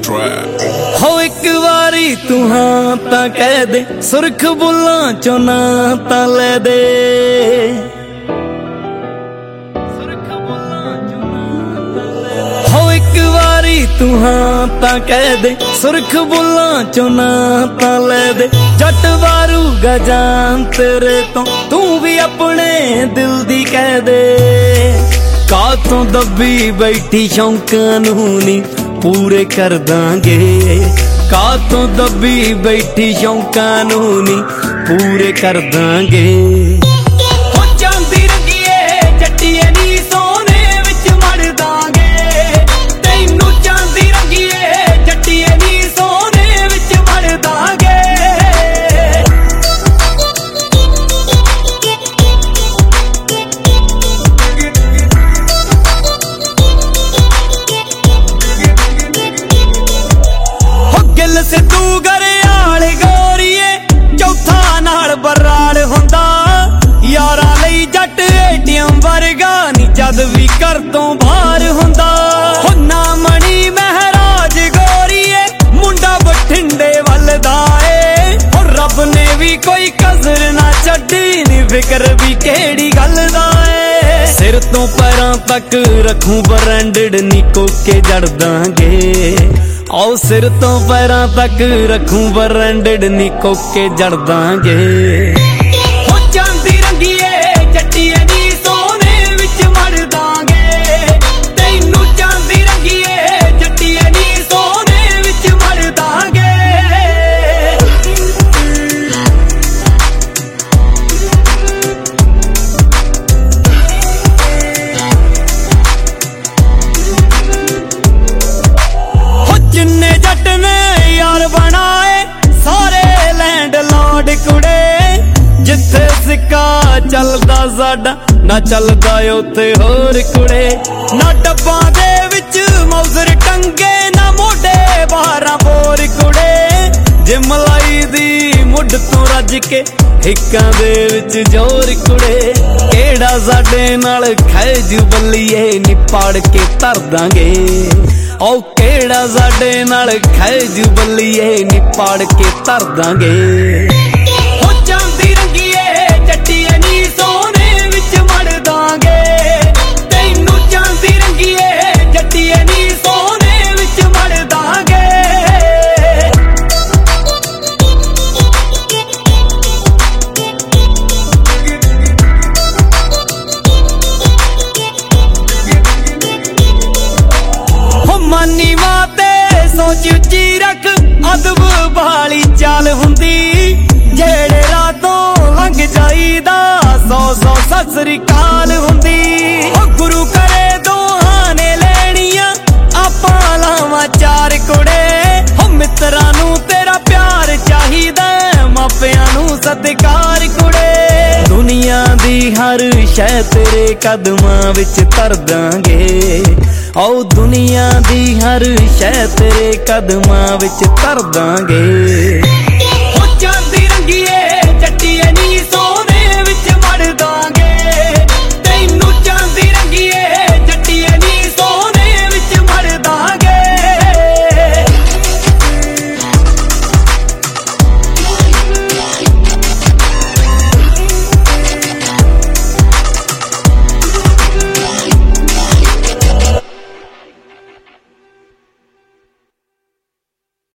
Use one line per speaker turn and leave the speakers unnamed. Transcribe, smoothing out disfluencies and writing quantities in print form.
trap.
हो एक वारी तू हाँ तां कह दे, सुरख बुल्लां चों ना तां लै दे। हो एक वारी तू हाँ तां कह दे, सुरख बुल्लां चों ना तां लै दे। जट वारूगा जान तेरे तो तू भी अपने दिल दी कह दे। कातों दबी बैठी शौकां नूं नी पूरे कर दांगे, कातों दबी बैठी शौकां नूं नी पूरे कर दांगे। हो चांदी रंगीए जट्टीए नी सोने विच मड़ दांगे, तैनू चांदी रंगीए जट्टीए नी सोने विच मड़ दांगे। से तू घरियाल गोरीए चौथा नाल बराड़ हुंदा, यारा लई जट एटीएम वर्गा नी जद भी घर तो बाहर हुंदा। हो ना मणी महराज गोरीए मुंडा बठिंडे वलदा ए, हो रब ने भी कोई कसर ना छड्डी नी फिकर भी केड़ी गल दा ए। सिर तो पैरां तक रखूं ब्रांडेड नी कोके जड़ दांगे, आओ सिर तो पैरां तक रखूं ब्रांडेड नी कोके जड़ दांगे। हो चांदी रंगीए जट्टीए नी सोने विच मड़ दांगे, तैनू चांदी रंगीए जट्टीए नी सोने विच मड़ दांगे। जिन्ने जट ने यार बनाए सारे लैंड लॉर्ड कुड़े, जिथे सिक्का चलदा साडा ना चलदा उत्थे होर कुड़े। ना डब्बां दे विच मौजर टंगे ना मोढे 12 बोर कुड़े, जे मलाई दी मुड तो रज के हिक्कां दे विच जोर कुड़े। केड़ा साडे नाल खैजू बल्लीए नी पाड़ के धर दांगे, ओ केड़ा साडे नाल खैजू बल्लीए नी पाड़ के धर दांगे। हो चांदी रंगीए जट्टीए नी सोने विच मड़ दांगे, तैनू चांदी रंगीए जट्टीए नी सोने विच मड़ दांगे। मानी माते सोच उच्ची रख अदब वाली चाल हुंदी, जेड़े रातों लंघ जाईदा 100 सत श्री अकाल हुंदी। ओ गुरु करे दोहां ने लेणियां आपां लावां 4 कुड़े, हो मित्रां नूं तेरा प्यार चाहीदा मापियां नूं सत्कार कुड़े। दुनिया दी हर शै तेरे कदमां विच धर दांगे, आओ दुनिया दी हर शै तेरे कदमां विच धर दांगे।